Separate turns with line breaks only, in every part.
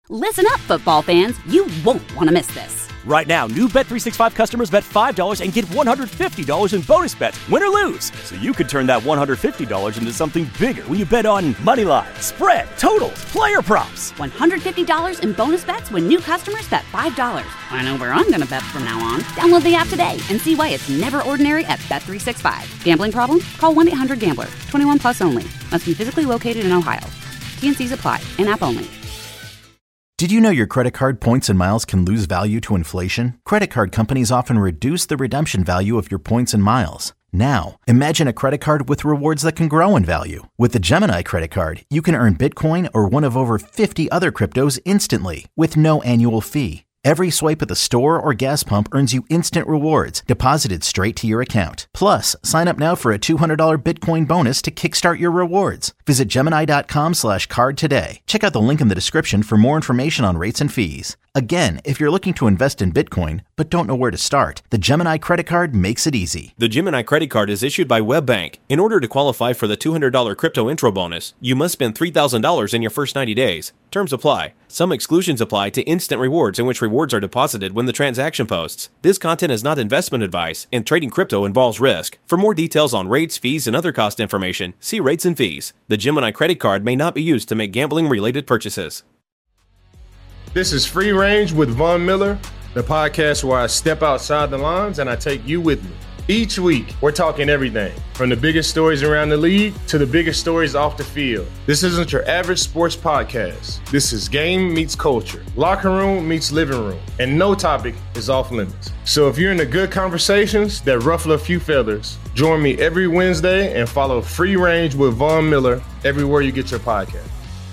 Listen up, football fans. You won't want to miss this.
Right now, new Bet365 customers bet $5 and get $150 in bonus bets, win or lose. So you could turn that $150 into something bigger when you bet on money line, spread, totals, player props.
$150 in bonus bets when new customers bet $5. I know where I'm going to bet from now on. Download the app today and see why it's never ordinary at Bet365. Gambling problem? Call 1-800-GAMBLER. 21 plus only. Must be physically located in Ohio. T&Cs apply. In-app only.
Did you know your credit card points and miles can lose value to inflation? Credit card companies often reduce the redemption value of your points and miles. Now, imagine a credit card with rewards that can grow in value. With the Gemini credit card, you can earn Bitcoin or one of over 50 other cryptos instantly with no annual fee. Every swipe at the store or gas pump earns you instant rewards deposited straight to your account. Plus, sign up now for a $200 Bitcoin bonus to kickstart your rewards. Visit Gemini.com/card today. Check out the link in the description for more information on rates and fees. Again, if you're looking to invest in Bitcoin but don't know where to start, the Gemini credit card makes it easy.
The Gemini credit card is issued by WebBank. In order to qualify for the $200 crypto intro bonus, you must spend $3,000 in your first 90 days. Terms apply. Some exclusions apply to instant rewards, in which rewards are deposited when the transaction posts. This content is not investment advice, and trading crypto involves risk. For more details on rates, fees, and other cost information, see rates and fees. The Gemini credit card may not be used to make gambling-related purchases.
This is Free Range with Von Miller, the podcast where I step outside the lines and I take you with me. Each week, we're talking everything from the biggest stories around the league to the biggest stories off the field. This isn't your average sports podcast. This is game meets culture, locker room meets living room, and no topic is off limits. So if you're into good conversations that ruffle a few feathers, join me every Wednesday and follow Free Range with Von Miller everywhere you get your podcast.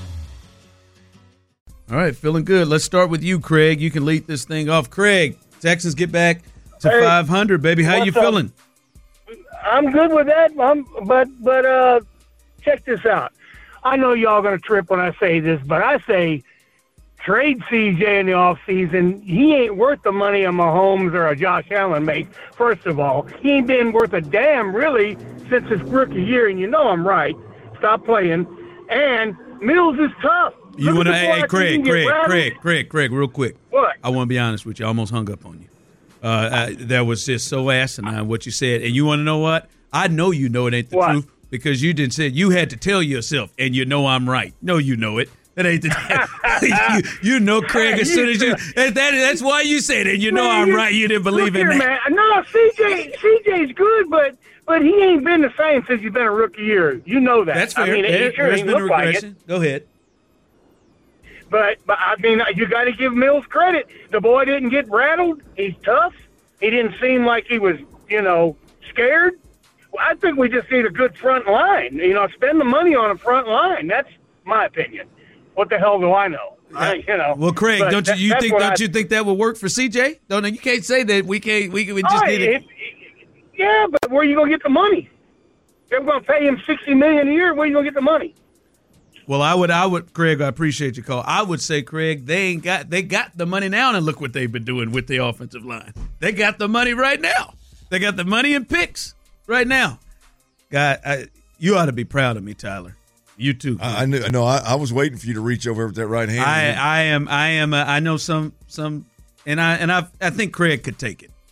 All right, feeling good. Let's start with you, Craig. You can lead this thing off. Craig, Texans get back to 500, baby. How you feeling?
I'm good with that, but check this out. I know y'all going to trip when I say this, but I say trade CJ in the offseason. He ain't worth the money a Mahomes or a Josh Allen makes, first of all. He ain't been worth a damn, really, since his rookie year, and you know I'm right. Stop playing. And Mills is tough.
You want to, hey, Craig, real quick.
What?
I want to be honest with you. I almost hung up on you. That was just so asinine what you said. And you want to know what? I know you know it ain't the truth because you didn't say it. You had to tell yourself, and you know I'm right. No, you know it. That ain't the you know, Craig, as soon as you that's why you said it. You know I'm right. You didn't believe in that.
Man. No, CJ's good, but he ain't been the same since he's been a rookie year. You know that.
That's fair.
I mean,
There's been a regression. Go ahead.
But I mean, you got to give Mills credit. The boy didn't get rattled. He's tough. He didn't seem like he was, scared. Well, I think we just need a good front line. Spend the money on a front line. That's my opinion. What the hell do I know?
Well, Craig, don't you think that would work for CJ? You can't say that we can't. We just need it.
Yeah, but where are you gonna get the money? They're gonna pay him $60 million a year. Where are you gonna get the money?
Well, I would, Craig. I appreciate your call. I would say, Craig, they got the money now, and look what they've been doing with the offensive line. They got the money right now. They got the money and picks right now. God, you ought to be proud of me, Tyler. You too.
I knew. No, I was waiting for you to reach over with that right hand.
I am. I know some, and I think Craig could take it.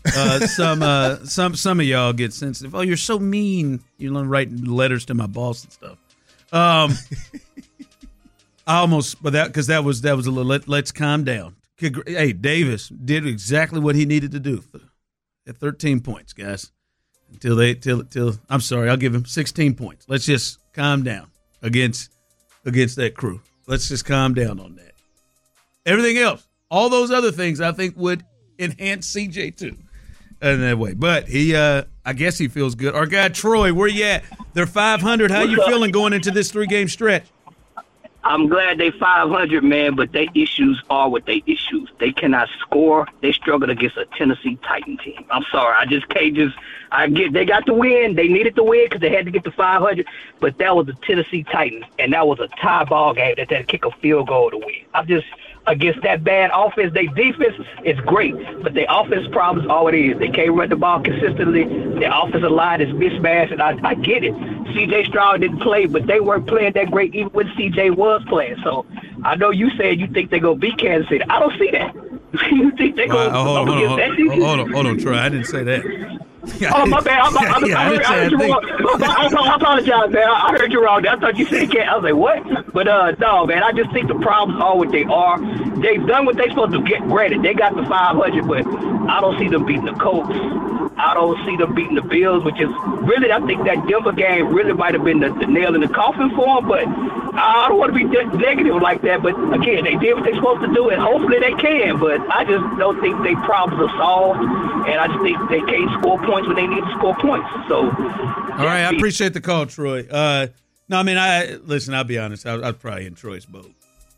Some of y'all get sensitive. Oh, you're so mean. You're writing letters to my boss and stuff. I almost, but that was a little. Let's calm down. Hey, Davis did exactly what he needed to do at 13 points, guys. Till I'm sorry, I'll give him 16 points. Let's just calm down against that crew. Let's just calm down on that. Everything else, all those other things, I think would enhance CJ too. In that way, but he, I guess he feels good. Our guy Troy, where you at? They're 500. How you feeling going into this 3-game stretch?
I'm glad they 500, man, but their issues are what they issues. They cannot score. They struggled against a Tennessee Titan team. I'm sorry, I just can't they got the win. They needed the win because they had to get to 500, but that was the Tennessee Titans, and that was a tie ball game that they had to kick a field goal to win. against that bad offense. Their defense is great, but their offense problem is all it is. They can't run the ball consistently. Their offensive line is mismatched, and I get it. C.J. Stroud didn't play, but they weren't playing that great even when C.J. was playing. So I know you said you think they're going to beat Kansas City. I don't see that. You think they're going to
hold on, Troy. I didn't say that.
Oh, my bad. I heard you wrong. I apologize, man. I heard you wrong. I thought you said Kansas. I was like, what? But, no, man, I just think the problems are what they are. They've done what they're supposed to get. Granted, they got the 500, but I don't see them beating the Colts. I don't see them beating the Bills, which is really, I think that Denver game really might have been the nail in the coffin for them, but I don't want to be negative like that. But, again, they did what they're supposed to do, and hopefully they can, but I just don't think their problems are solved, and I just think they can't score points when they need to score points. So,
all right, I appreciate the call, Troy. No, I mean, listen, I'll be honest. I was probably in Troy's boat.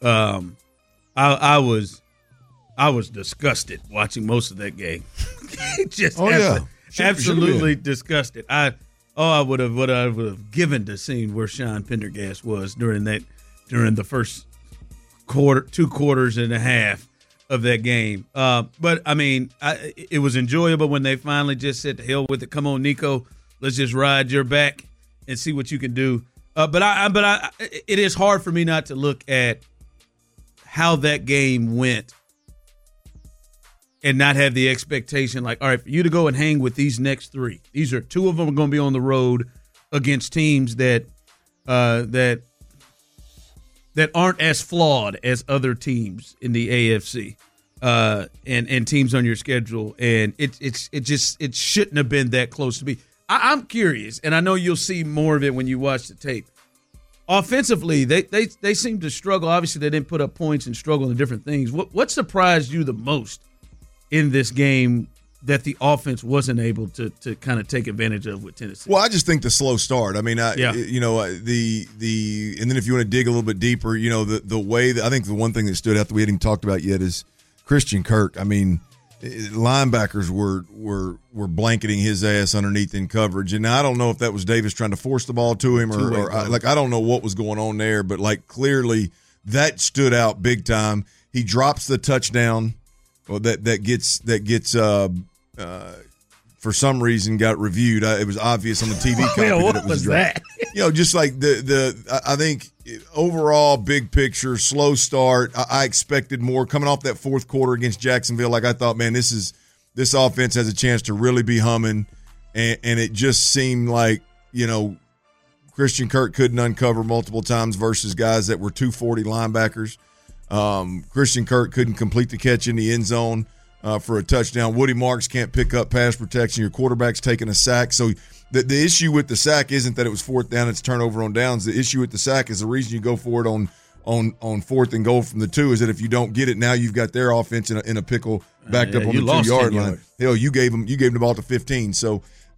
I was disgusted watching most of that game. Just absolutely disgusted. I would have given to seeing where Sean Pendergast was during the first quarter, 2 quarters and a half of that game. But I mean, it was enjoyable when they finally just said, "To hell with it. Come on, Nico, let's just ride your back and see what you can do." But it is hard for me not to look at how that game went and not have the expectation, like, all right, for you to go and hang with these next 3. These are 2 of them are going to be on the road against teams that aren't as flawed as other teams in the AFC, and teams on your schedule, and it shouldn't have been that close to me. I'm curious, and I know you'll see more of it when you watch the tape. Offensively, they seem to struggle. Obviously, they didn't put up points and struggle in different things. What surprised you the most in this game that the offense wasn't able to kind of take advantage of with Tennessee?
Well, I just think the slow start. I mean, and then if you want to dig a little bit deeper, the way that I think the one thing that stood out that we hadn't even talked about yet is Christian Kirk. I mean, linebackers were blanketing his ass underneath in coverage, and I don't know if that was Davis trying to force the ball to him or I don't know what was going on there, but clearly that stood out big time. He drops the touchdown. Well, that gets for some reason got reviewed. It was obvious on the TV copy
what
that it was
that?
Just like I think overall big picture, slow start. I expected more coming off that fourth quarter against Jacksonville. Like I thought, man, this offense has a chance to really be humming, and it just seemed like Christian Kirk couldn't uncover multiple times versus guys that were 240 linebackers. Christian Kirk couldn't complete the catch in the end zone for a touchdown. Woody Marks can't pick up pass protection. Your quarterback's taking a sack. So the issue with the sack isn't that it was 4th down, it's turnover on downs. The issue with the sack is the reason you go for it on 4th and goal from the 2 is that if you don't get it, now you've got their offense in a pickle backed up on the 2-yard line. Hell, you gave them the ball to 15. So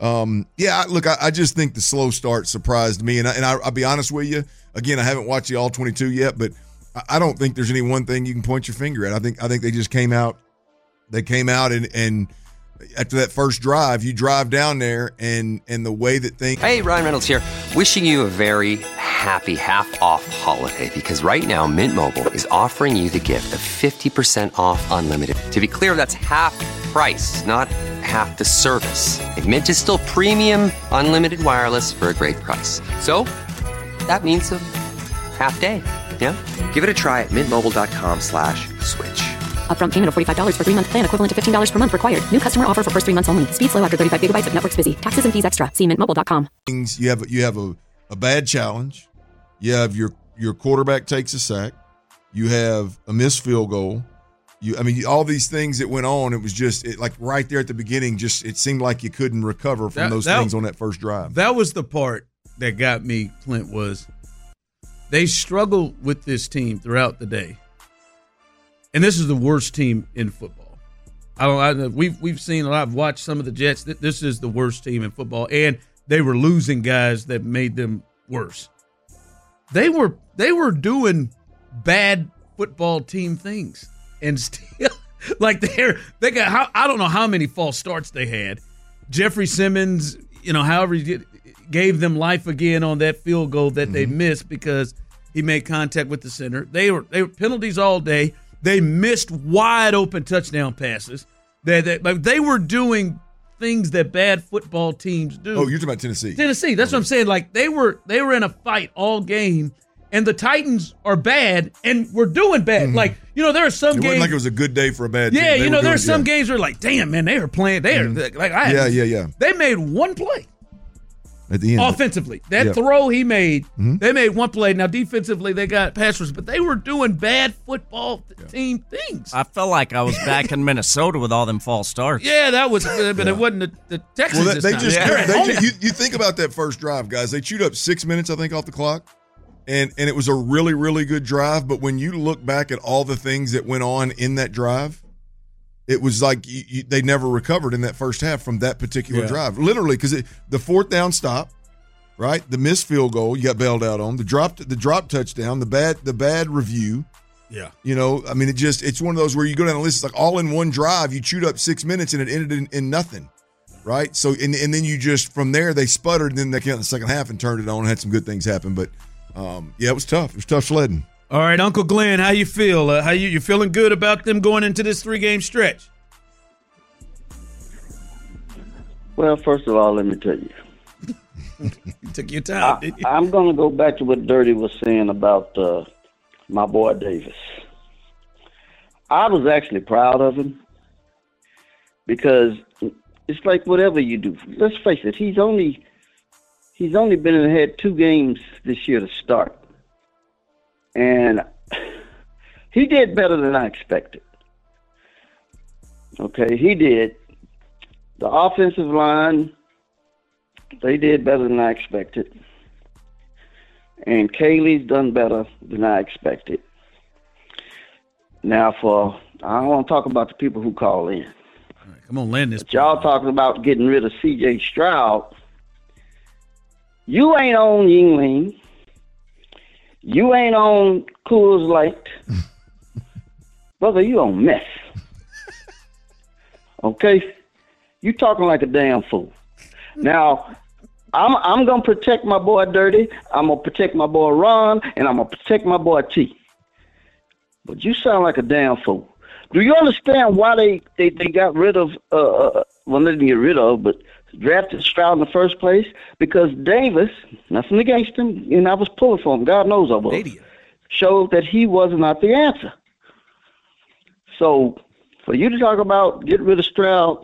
I just think the slow start surprised me, and I'll be honest with you. Again, I haven't watched the all 22 yet, but I don't think there's any one thing you can point your finger at. I think they just came out. They came out and after that first drive, you drive down there and the way that things.
Hey, Ryan Reynolds here, wishing you a very happy half-off holiday because right now Mint Mobile is offering you the gift of 50% off unlimited. To be clear, that's half price, not half the service. And Mint is still premium unlimited wireless for a great price. So that means a half day. Yeah? Give it a try at mintmobile.com/switch.
Upfront payment of $45 for 3-month plan equivalent to $15 per month required. New customer offer for first 3 months only. Speed slow after 35 gigabytes if network's busy. Taxes and fees extra. See mintmobile.com.
You have a bad challenge. You have your quarterback takes a sack. You have a missed field goal. All these things that went on, it was just right there at the beginning, it seemed like you couldn't recover from those things on that first drive.
That was the part that got me, Clint, was they struggled with this team throughout the day. And this is the worst team in football. We've seen a lot. I've watched some of the Jets. This is the worst team in football, and they were losing guys that made them worse. They were doing bad football team things, and still they got I don't know how many false starts they had. Jeffrey Simmons, however he gave them life again on that field goal that they missed because he made contact with the center. They were penalties all day. They missed wide open touchdown passes. They were doing things that bad football teams do.
Oh, you're talking about Tennessee.
Tennessee, that's what I'm saying. Like they were in a fight all game, and the Titans are bad, and we're doing bad.
Mm-hmm.
Like, there are some games. It
wasn't like it was a good day for a bad team.
Yeah, there are some games where like, damn, man, they were playing there.
Mm-hmm.
Like They made one play.
At the end.
Offensively. That throw he made, they made one play. Now, defensively, they got pass rush, but they were doing bad football team things.
I felt like I was back in Minnesota with all them false starts.
Yeah, that was, but it wasn't the Texans
Well,
this time.
You think about that first drive, guys. They chewed up 6 minutes, I think, off the clock. And it was a really, really good drive. But when you look back at all the things that went on in that drive, it was like they never recovered in that first half from that particular drive. Literally, because the fourth down stop, right? The missed field goal you got bailed out on. The drop touchdown. The bad review.
Yeah.
I mean, it's one of those where you go down the list. It's like all in one drive. You chewed up 6 minutes and it ended in nothing, right? So and then you just from there they sputtered and then they came out in the second half and turned it on and had some good things happen. But it was tough. It was tough sledding.
All right, Uncle Glenn, how you feel? How you feeling good about them going into this 3-game stretch?
Well, first of all, let me tell you.
You took your time, didn't you?
I'm going to go back to what Dirty was saying about my boy Davis. I was actually proud of him because it's like whatever you do. Let's face it, he's only been in the head 2 games this year to start. And he did better than I expected. Okay, he did. The offensive line, they did better than I expected. And Kaylee's done better than I expected. Now, I don't want to talk about the people who call in.
All right, come on, land this.
But y'all talking about getting rid of C.J. Stroud. You ain't on Yingling. You ain't on Coors Light. Brother, you on mess. Okay? You talking like a damn fool. Now, I'm going to protect my boy Dirty. I'm going to protect my boy Ron. And I'm going to protect my boy T. But you sound like a damn fool. Do you understand why they got rid of, well, they didn't get rid of, but drafted Stroud in the first place? Because Davis, nothing against him, and I was pulling for him, God knows I was, showed that he was not the answer. So, for you to talk about get rid of Stroud,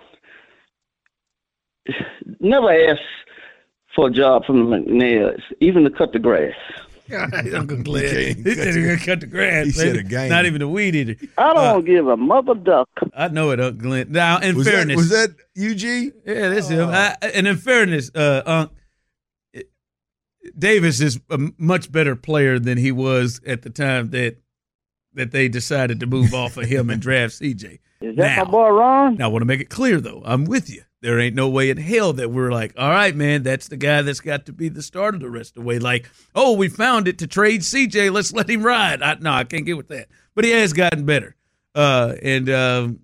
never ask for a job from the McNairs, even to cut the grass.
Uncle Glenn. He said he was going to cut the grass.
He said a game.
Not even a weed eater.
I don't give a mother duck.
I know it, Uncle Glenn. Now, in fairness.
Was that UG?
Yeah, that's him. And in fairness, Davis is a much better player than he was at the time that they decided to move off of him and draft CJ.
Is that my boy Ron?
Now, I want to make it clear, though. I'm with you. There ain't no way in hell that we're like, all right, man, that's the guy that's got to be the starter the rest of the way. Like, oh, we found it to trade CJ. Let's let him ride. I can't get with that. But he has gotten better. That's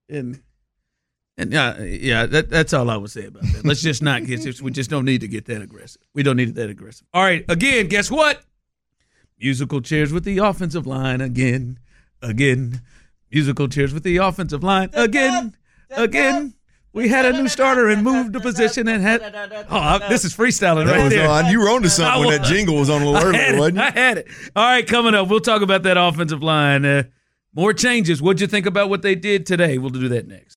all I would say about that. Let's just not get. We just don't need to get that aggressive. We don't need it that aggressive. All right, again, guess what? Musical chairs with the offensive line again. Musical chairs with the offensive line again. We had a new starter and moved the position and had. Oh, this is freestyling right there.
You were on to something when that jingle was on a little earlier, wasn't it?
I had it. All right, coming up, we'll talk about that offensive line. More changes. What'd you think about what they did today? We'll do that next.